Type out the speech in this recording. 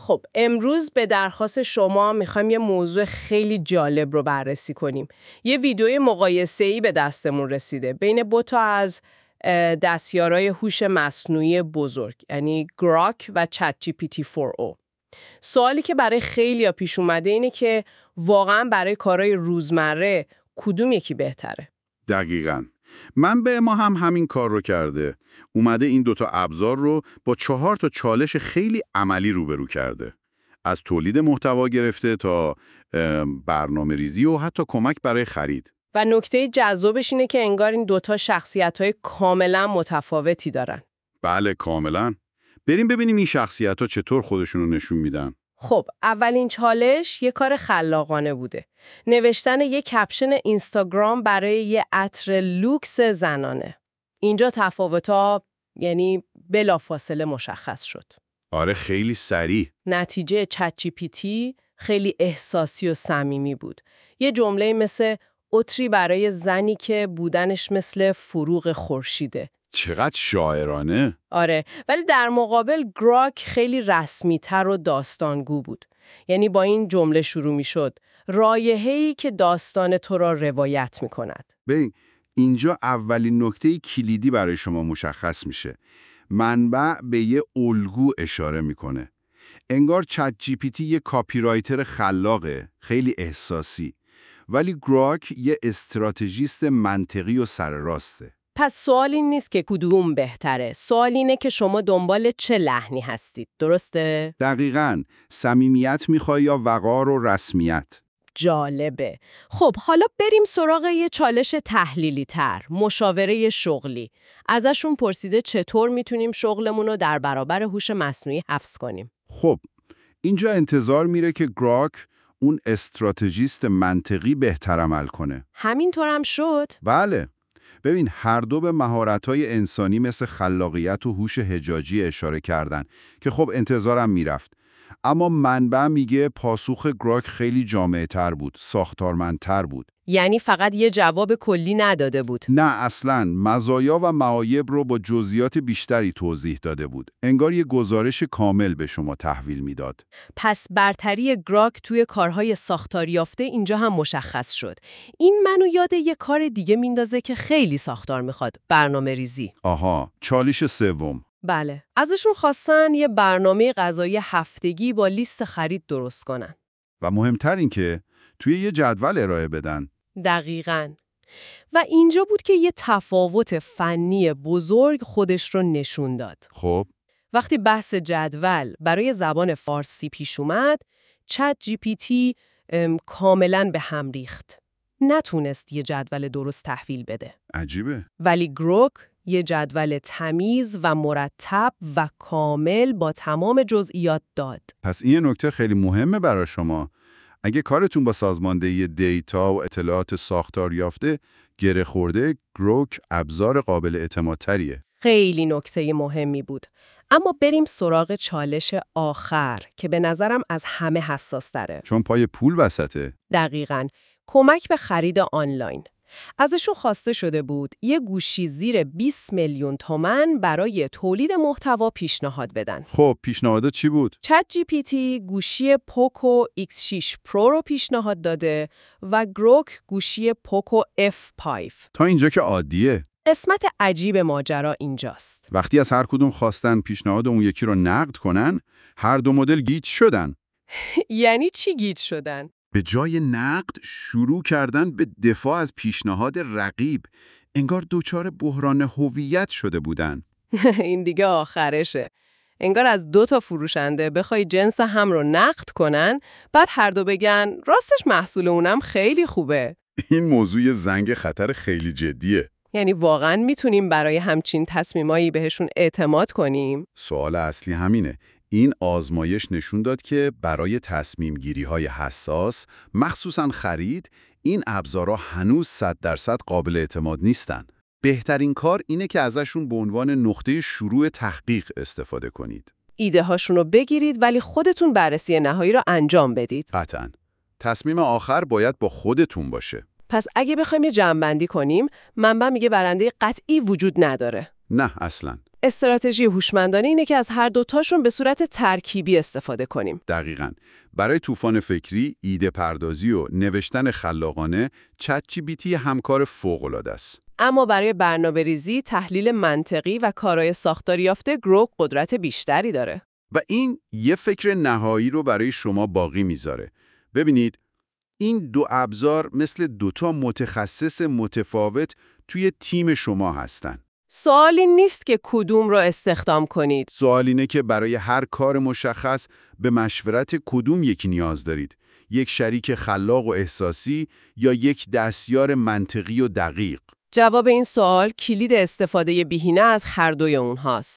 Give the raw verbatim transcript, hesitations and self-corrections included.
خب امروز به درخواست شما میخوایم یه موضوع خیلی جالب رو بررسی کنیم. یه ویدیوی مقایسه‌ای به دستمون رسیده بین دو تا از دستیارای هوش مصنوعی بزرگ، یعنی گراک و چت جی پی تی فور او. سوالی که برای خیلیا پیش اومده اینه که واقعا برای کارهای روزمره کدوم یکی بهتره؟ دقیقاً. منبع ما هم همین کار رو کرده. اومده این دوتا ابزار رو با چهار تا چالش خیلی عملی روبرو کرده. از تولید محتوا گرفته تا برنامه ریزی و حتی کمک برای خرید. و نکته جذابش اینه که انگار این دوتا شخصیت‌های کاملا متفاوتی دارن. بله کاملا. بریم ببینیم این شخصیت‌ها چطور خودشون رو نشون میدن. خب اولین چالش یه کار خلاقانه بوده. نوشتن یه کپشن اینستاگرام برای یه عطر لوکس زنانه. اینجا تفاوت‌ها یعنی بلافاصله مشخص شد. آره خیلی سریع. نتیجه چت جی پی تی خیلی احساسی و صمیمی بود. یه جمله مثل عطری برای زنی که بودنش مثل فروغ خورشیده. چقدر شاعرانه. آره، ولی در مقابل گراک خیلی رسمی‌تر و داستانگو بود. یعنی با این جمله شروع می‌شد: رایحه‌ای که داستان تو را روایت می‌کند. ببین اینجا اولین نکته کلیدی برای شما مشخص میشه. منبع به یه الگو اشاره میکنه. انگار چت جی پی تی یه کاپی رایتر خلاقه، خیلی احساسی. ولی گراک یه استراتژیست منطقی و سرراسته. پس سوال این نیست که کدوم بهتره. سوال اینه که شما دنبال چه لحنی هستید، درسته؟ دقیقاً. صمیمیت میخوای یا وقار و رسمیت؟ جالبه. خب حالا بریم سراغ یه چالش تحلیلی تر، مشاوره شغلی. ازشون پرسیده چطور میتونیم شغلمون رو در برابر هوش مصنوعی حفظ کنیم. خب اینجا انتظار میره که گراک اون استراتژیست منطقی بهتر عمل کنه. همینطور هم شد؟ بله. ببین هر دو به مهارت‌های انسانی مثل خلاقیت و هوش حجاجی اشاره کردن که خب انتظارم میرفت. اما منبع میگه پاسخ گراک خیلی جامع‌تر بود، ساختارمندتر بود. یعنی فقط یه جواب کلی نداده بود؟ نه اصلاً، مزایا و معایب رو با جزئیات بیشتری توضیح داده بود. انگار یه گزارش کامل به شما تحویل میداد. پس برتری گراک توی کارهای ساختار یافته اینجا هم مشخص شد. این منو یاد یه کار دیگه میندازه که خیلی ساختار میخواد، برنامه ریزی. آها، چالش سوم. بله، ازشون خواستن یه برنامه غذایی هفتگی با لیست خرید درست کنن. و مهمتر این که توی یه جدول ارائه بدن. دقیقاً. و اینجا بود که یه تفاوت فنی بزرگ خودش رو نشون داد. خب وقتی بحث جدول برای زبان فارسی پیش اومد، چت جی پی تی کاملاً به هم ریخت. نتونست یه جدول درست تحویل بده. عجیبه. ولی گراک یه جدول تمیز و مرتب و کامل با تمام جزئیات داد. پس این نکته خیلی مهمه برای شما. اگه کارتون با سازماندهی دیتا و اطلاعات ساختار یافته گره خورده، گراک ابزار قابل اعتمادتریه. خیلی نکته مهمی بود. اما بریم سراغ چالش آخر که به نظرم از همه حساس تره. چون پای پول وسطه. دقیقاً. کمک به خرید آنلاین. ازشون خواسته شده بود یه گوشی زیر بیست میلیون تومان برای تولید محتوا پیشنهاد بدن. خب پیشنهادات چی بود؟ چت جی پی تی گوشی پوکو ایکس شش پرو رو پیشنهاد داده و گراک گوشی پوکو اف پنج. تا اینجا که عادیه. قسمت عجیب ماجرا اینجاست. وقتی از هر کدوم خواستن پیشنهاد اون یکی رو نقد کنن، هر دو مدل گیج شدن. یعنی چی گیج شدن؟ به جای نقد شروع کردن به دفاع از پیشنهاد رقیب. انگار دوچار بحران هویت شده بودن. این دیگه آخرشه. انگار از دو تا فروشنده بخوای جنس هم رو نقد کنن، بعد هر دو بگن راستش محصول اونم خیلی خوبه. این موضوع زنگ خطر خیلی جدیه. یعنی واقعاً میتونیم برای همچین تصمیمایی بهشون اعتماد کنیم؟ سوال اصلی همینه. این آزمایش نشون داد که برای تصمیم گیری های حساس، مخصوصاً خرید، این ابزارها هنوز صد درصد قابل اعتماد نیستن. بهترین کار اینه که ازشون به عنوان نقطه شروع تحقیق استفاده کنید. ایده هاشون رو بگیرید ولی خودتون بررسی نهایی رو انجام بدید. قطعاً. تصمیم آخر باید با خودتون باشه. پس اگه بخوایم یه جمع‌بندی کنیم، منبع میگه برنده قطعی وجود نداره. نه اصلاً. استراتژی هوشمندانه اینه که از هر دوتاشون به صورت ترکیبی استفاده کنیم. دقیقاً. برای طوفان فکری، ایده پردازی و نوشتن خلاقانه، چت جی پی تی همکار فوق‌العاده است. اما برای برنامه‌ریزی، تحلیل منطقی و کارهای ساختاری یافته، گروک قدرت بیشتری داره. و این یه فکر نهایی رو برای شما باقی میذاره. ببینید، این دو ابزار مثل دوتا متخصص متفاوت توی تیم شما هستن. سوالی نیست که کدوم را استخدام کنید. سوال اینه که برای هر کار مشخص به مشورت کدوم یکی نیاز دارید. یک شریک خلاق و احساسی یا یک دستیار منطقی و دقیق؟ جواب این سوال کلید استفاده بهینه از هر دوی اونهاست.